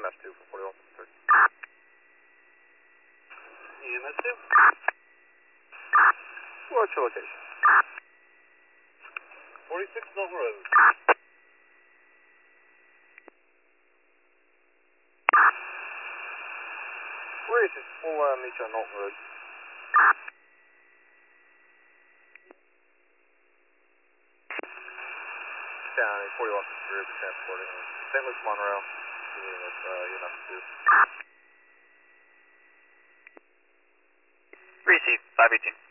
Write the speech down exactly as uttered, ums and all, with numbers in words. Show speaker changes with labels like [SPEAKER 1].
[SPEAKER 1] M S two for forty-one fifty-three.
[SPEAKER 2] E M S two.
[SPEAKER 1] What's your location?
[SPEAKER 2] forty-six Knowlton Road.
[SPEAKER 1] Where is it? We'll uh, meet you on Knowlton Road. Down in forty-one fifty-three, we're transporting Saint Luke's Monroe. Meeting with uh, E M S two.
[SPEAKER 3] Receive, five eighteen.